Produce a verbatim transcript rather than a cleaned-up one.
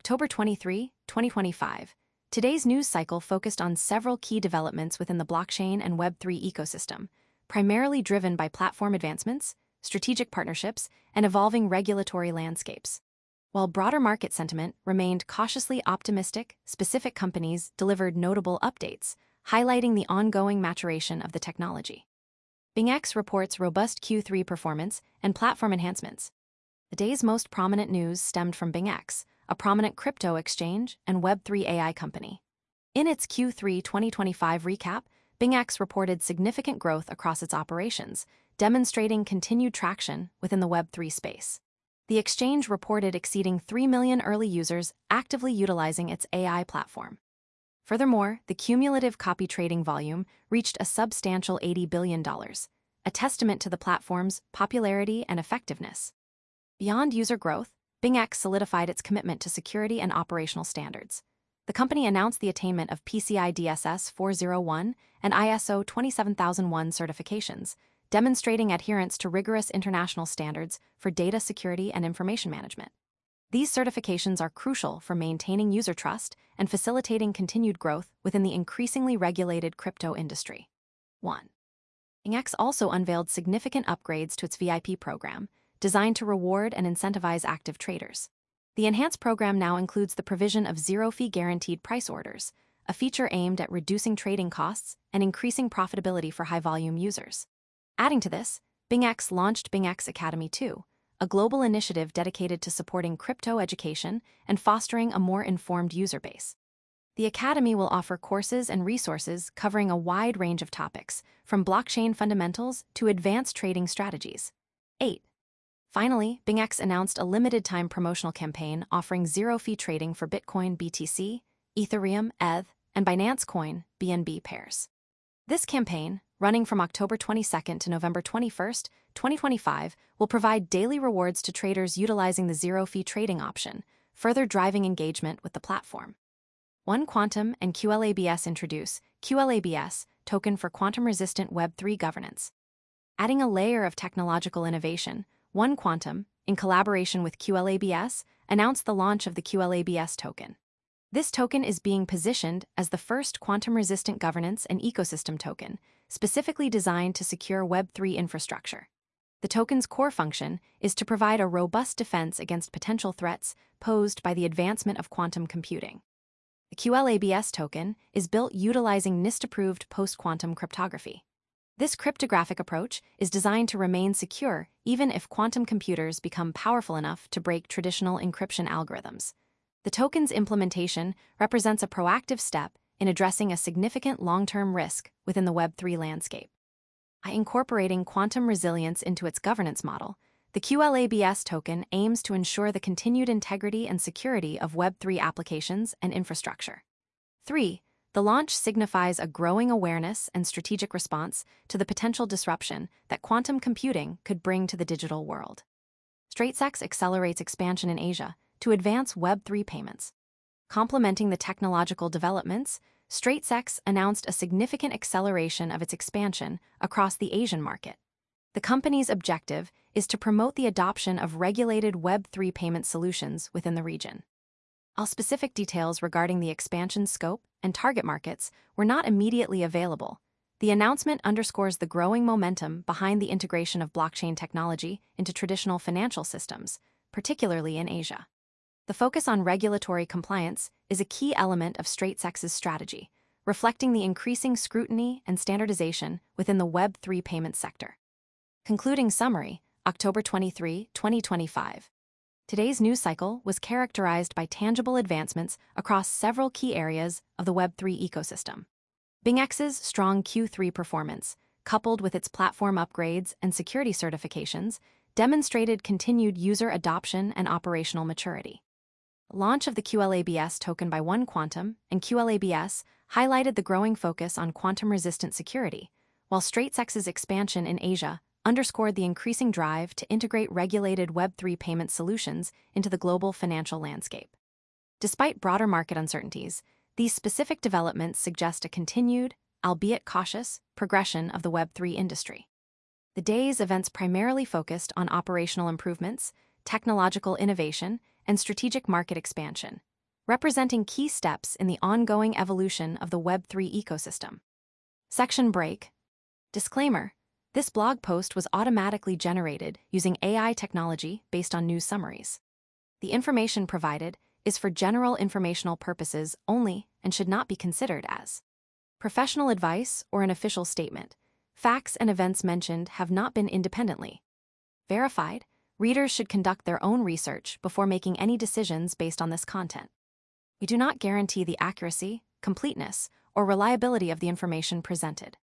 October twenty-third, twenty twenty-five. Today's news cycle focused on several key developments within the blockchain and Web three ecosystem, primarily driven by platform advancements, strategic partnerships, and evolving regulatory landscapes. While broader market sentiment remained cautiously optimistic, specific companies delivered notable updates, highlighting the ongoing maturation of the technology. BingX reports robust Q three performance and platform enhancements. The day's most prominent news stemmed from BingX, a prominent crypto exchange and Web three A I company. In its Q three twenty twenty-five recap, BingX reported significant growth across its operations, demonstrating continued traction within the Web three space. The exchange reported exceeding three million early users actively utilizing its A I platform. Furthermore, the cumulative copy trading volume reached a substantial eighty billion dollars, a testament to the platform's popularity and effectiveness. Beyond user growth, BingX solidified its commitment to security and operational standards. The company announced the attainment of P C I D S S four oh one and I S O twenty-seven thousand one certifications, demonstrating adherence to rigorous international standards for data security and information management. These certifications are crucial for maintaining user trust and facilitating continued growth within the increasingly regulated crypto industry. one. BingX also unveiled significant upgrades to its V I P program, designed to reward and incentivize active traders. The enhanced program now includes the provision of zero-fee guaranteed price orders, a feature aimed at reducing trading costs and increasing profitability for high-volume users. Adding to this, BingX launched BingX Academy two, a global initiative dedicated to supporting crypto education and fostering a more informed user base. The Academy will offer courses and resources covering a wide range of topics, from blockchain fundamentals to advanced trading strategies. eight. Finally, BingX announced a limited-time promotional campaign offering zero-fee trading for Bitcoin B T C, Ethereum E T H, and Binance Coin B N B pairs. This campaign, running from October twenty-second to November twenty-first, twenty twenty-five, will provide daily rewards to traders utilizing the zero-fee trading option, further driving engagement with the platform. One Quantum and Q L A B S introduce Q L A B S, token for quantum-resistant Web three governance. Adding a layer of technological innovation, One Quantum, in collaboration with Q L A B S, announced the launch of the Q L A B S token. This token is being positioned as the first quantum-resistant governance and ecosystem token, specifically designed to secure Web three infrastructure. The token's core function is to provide a robust defense against potential threats posed by the advancement of quantum computing. The Q L A B S token is built utilizing NIST-approved post-quantum cryptography. This cryptographic approach is designed to remain secure even if quantum computers become powerful enough to break traditional encryption algorithms. The token's implementation represents a proactive step in addressing a significant long-term risk within the Web three landscape. By incorporating quantum resilience into its governance model, the Q L A B S token aims to ensure the continued integrity and security of Web three applications and infrastructure. three. The launch signifies a growing awareness and strategic response to the potential disruption that quantum computing could bring to the digital world. StraightSex accelerates expansion in Asia to advance Web three payments. Complementing the technological developments, StraightSex announced a significant acceleration of its expansion across the Asian market. The company's objective is to promote the adoption of regulated Web three payment solutions within the region. While specific details regarding the expansion scope and target markets were not immediately available, the announcement underscores the growing momentum behind the integration of blockchain technology into traditional financial systems, particularly in Asia. The focus on regulatory compliance is a key element of StraightSex's strategy, reflecting the increasing scrutiny and standardization within the Web three payment sector. Concluding summary, October twenty-third, twenty twenty-five. Today's news cycle was characterized by tangible advancements across several key areas of the Web three ecosystem. BingX's strong Q three performance, coupled with its platform upgrades and security certifications, demonstrated continued user adoption and operational maturity. The launch of the Q L A B S token by One Quantum and Q L A B S highlighted the growing focus on quantum-resistant security, while StraightSex's expansion in Asia underscored the increasing drive to integrate regulated Web three payment solutions into the global financial landscape. Despite broader market uncertainties, these specific developments suggest a continued, albeit cautious, progression of the Web three industry. The day's events primarily focused on operational improvements, technological innovation, and strategic market expansion, representing key steps in the ongoing evolution of the Web three ecosystem. Section break. Disclaimer: this blog post was automatically generated using A I technology based on news summaries. The information provided is for general informational purposes only and should not be considered as professional advice or an official statement. Facts and events mentioned have not been independently verified. Readers should conduct their own research before making any decisions based on this content. We do not guarantee the accuracy, completeness, or reliability of the information presented.